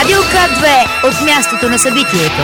Радио К2 от мястото на събитието.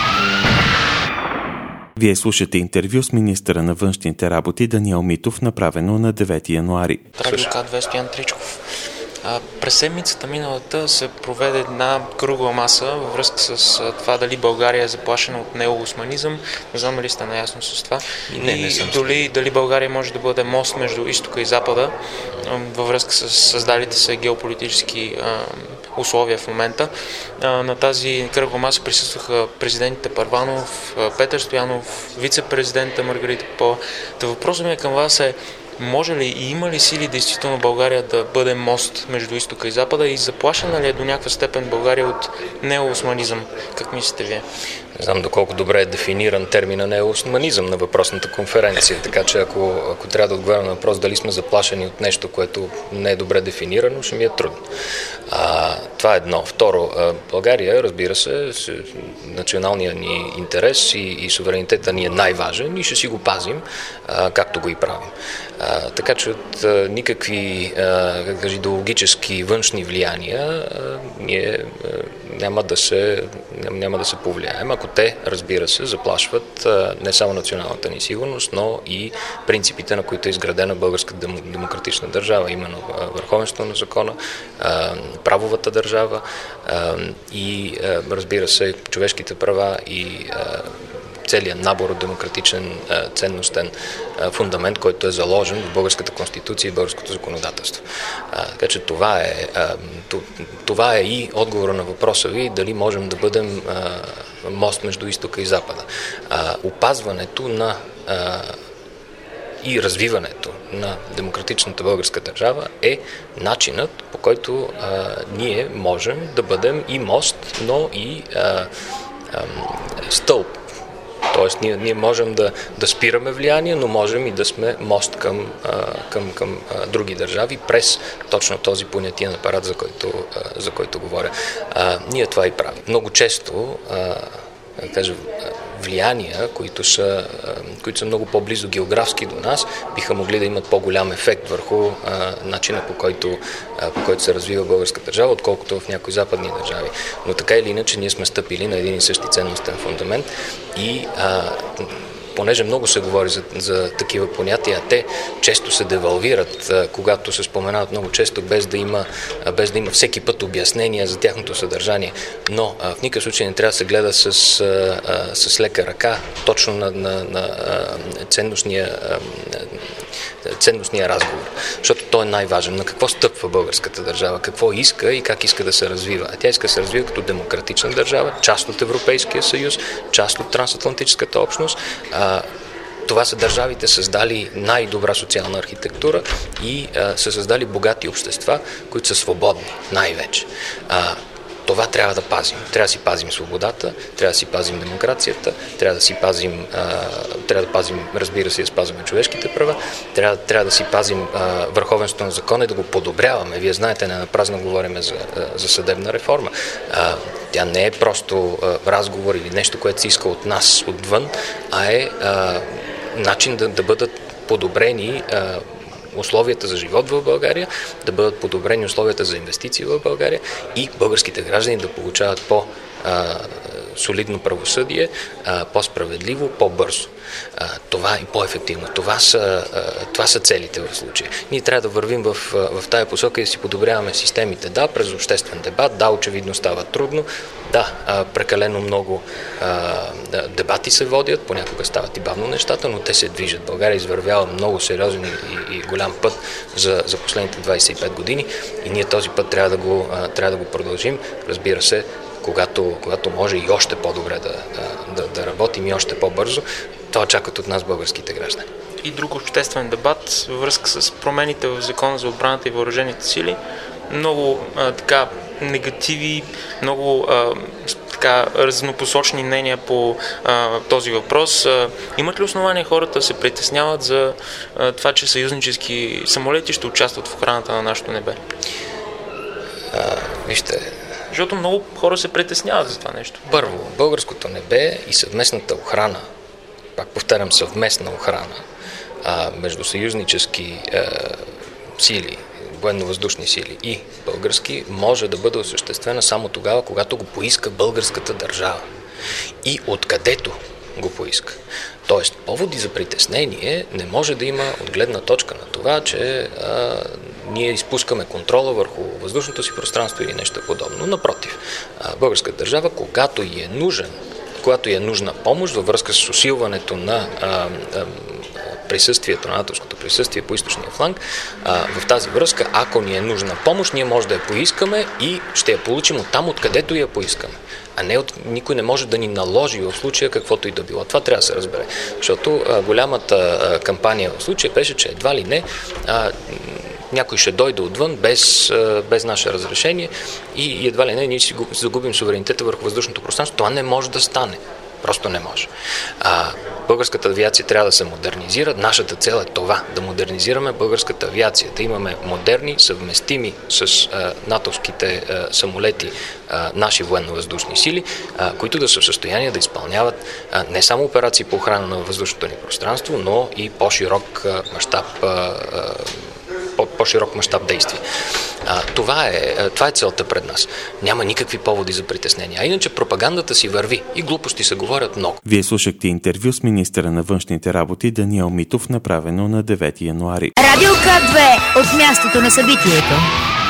Вие слушате интервю с министъра на външните работи Даниел Митов, направено на 9 януари. Радио К2 Стоян Тричков. През седмицата миналата се проведе една кръгла маса във връзка с това дали България е заплашена от неоосманизъм. Не знам дали сте наясно с това. Дали България може да бъде мост между изтока и запада във връзка с създалите се геополитически условия в момента. На тази кръгла маса присъстваха президентите Първанов, Петър Стоянов, вице-президента Маргарита Попова. Въпросът ми е към вас е: може ли и има ли сили действително България да бъде мост между изтока и запада и заплашена ли е до някаква степен България от неоосманизъм? Как мислите вие? Не знам доколко добре е дефиниран термина неоосманизъм на въпросната конференция, така че ако трябва да отговарям на въпрос дали сме заплашени от нещо, което не е добре дефинирано, ще ми е трудно. Това е едно. Второ, България, разбира се, националният ни интерес и суверенитета ни е най-важен и ще си го пазим, както го и правим. Така че от никакви идеологически външни влияния ние няма да се повлияем, ако те, разбира се, заплашват не само националната ни сигурност, но и принципите, на които е изградена българската демократична държава, именно върховенството на закона, правовата държава и, разбира се, човешките права и целият набор от демократичен ценностен фундамент, който е заложен в българската конституция и българското законодателство. Така че това е и отговора на въпроса ви, дали можем да бъдем мост между изтока и запада. Опазването на и развиването на демократичната българска държава е начинът, по който ние можем да бъдем и мост, но и стълб. Тоест, ние можем да спираме влияние, но можем и да сме мост към други държави през точно този понятиен апарат, за който говоря. Ние това и правим. Много често, влияния, които са много по-близо географски до нас, биха могли да имат по-голям ефект върху начина по който се развива българска държава, отколкото в някои западни държави. Но така или иначе ние сме стъпили на един и същи ценностен фундамент и понеже много се говори за такива понятия, те често се девалвират, когато се споменават много често, без да има всеки път обяснения за тяхното съдържание. Но в никакъв случай не трябва да се гледа с лека ръка точно на ценностния разговор, защото той е най-важен. На какво стъпва българската държава, какво иска и как иска да се развива. Тя иска да се развива като демократична държава, част от Европейския съюз, част от трансатлантическата общност. Това са държавите създали най-добра социална архитектура и са създали богати общества, които са свободни най-вече. Това трябва да пазим. Трябва да си пазим свободата, трябва да си пазим демокрацията, трябва да пазим, разбира се, да спазваме човешките права, трябва да си пазим върховенството на закона и да го подобряваме. Вие знаете, не напразно говорим за съдебна реформа. Тя не е просто разговор или нещо, което се иска от нас отвън, а е начин да бъдат подобрени условията за живот в България, да бъдат подобрени условията за инвестиции в България и българските граждани да получават по-солидно правосъдие, по-справедливо, по-бързо. Това и по-ефективно. Това са целите в случая. Ние трябва да вървим в тая посока и да си подобряваме системите. Да, през обществен дебат, да, очевидно става трудно, да, прекалено много дебати се водят, понякога стават и бавно нещата, но те се движат. България извървява много сериозен и голям път за последните 25 години и ние този път трябва да го продължим, разбира се, когато може и още по-добре да работим и още по-бързо. Това очакват от нас българските граждани. И друг обществен дебат във връзка с промените в Закона за отбраната и въоръжените сили. Много негативи, много разнопосочни мнения по този въпрос. Имат ли основания хората да се притесняват за това, че съюзнически самолети ще участват в охраната на нашето небе? Вижте, защото много хора се притесняват за това нещо. Първо, българското небе и съвместната охрана, пак повтарям, съвместна охрана между съюзнически сили, военно-въздушни сили и български може да бъде осъществена само тогава, когато го поиска българската държава и откъдето го поиска. Тоест, поводи за притеснение не може да има от гледна точка на това, че ние изпускаме контрола върху въздушното си пространство или нещо подобно. Напротив, българската държава, когато й е нужна помощ във връзка с усилването на присъствието, на натовското присъствие по източния фланг, в тази връзка, ако ни е нужна помощ, ние може да я поискаме и ще я получим от там, откъдето я поискаме. А никой не може да ни наложи в случая каквото и да било. Това трябва да се разбере. Защото голямата кампания в случая беше, че едва ли не някой ще дойде отвън без наше разрешение и едва ли не ние си загубим суверенитета върху въздушното пространство. Това не може да стане. Просто не може. Българската авиация трябва да се модернизира. Нашата цел е това, да модернизираме българската авиация, да имаме модерни, съвместими с натовските самолети наши военно-въздушни сили, които да са в състояние да изпълняват не само операции по охрана на въздушното ни пространство, но и по-широк мащаб действие. Това е целта пред нас. Няма никакви поводи за притеснения. А иначе пропагандата си върви и глупости се говорят много. Вие слушахте интервю с министъра на външните работи Даниел Митов, направено на 9 януари. Радио К2 от мястото на събитието.